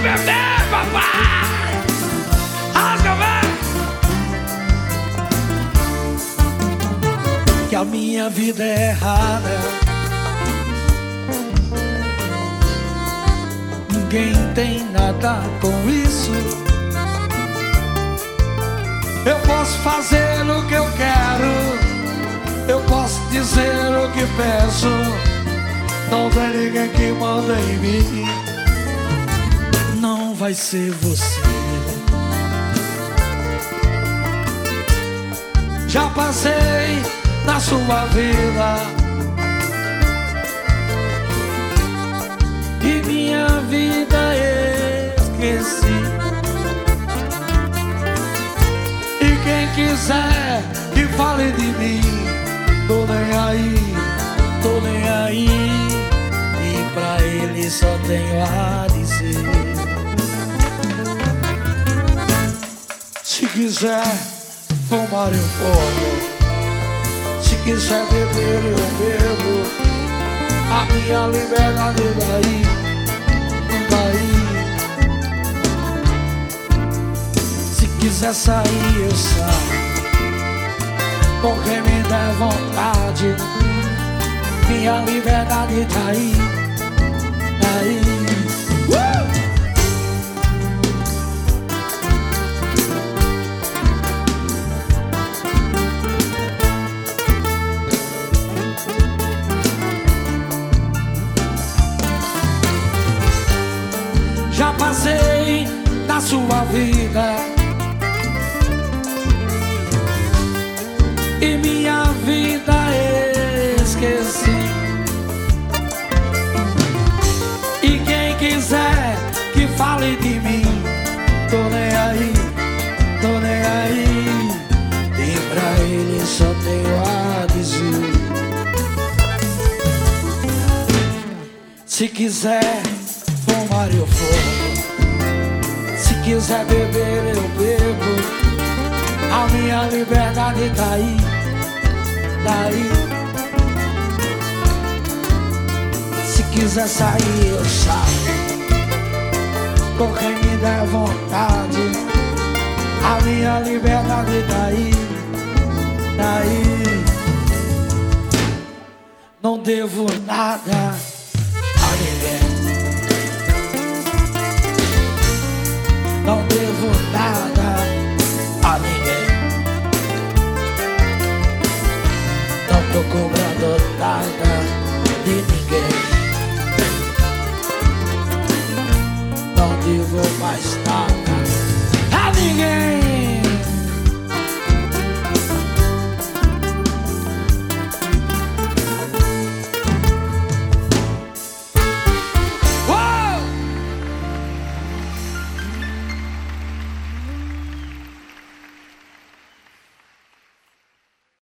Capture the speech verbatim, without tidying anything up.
beber, papai! Rasga, velho! Que a minha vida é errada, ninguém tem nada com isso. Eu posso fazer o que eu quero, eu posso dizer o que peço, não tem ninguém que manda em mim. Não vai ser você. Já passei na sua vida e minha vida esqueci. E quem quiser que fale de mim, tô nem aí, tô nem aí. E pra ele só tenho a dizer: se quiser fumar eu fumo, se quiser beber eu bebo. A minha liberdade daí, daí. Se quiser sair eu saio, com quem me der vontade. Minha liberdade tá aí, tá aí. Uh! Já passei na sua vida e minha vida esqueci. E quem quiser que fale de mim, tô nem aí, tô nem aí. E pra ele só tenho a dizer: se quiser fumar eu fumo, se quiser beber eu bebo. A minha liberdade tá aí, tá aí. Se quiser sair eu saio, com quem me der vontade. A minha liberdade tá aí, tá aí. Não devo nada a ninguém, não devo nada a ninguém. Não tô cobrando nada de ninguém, não devo mais nada.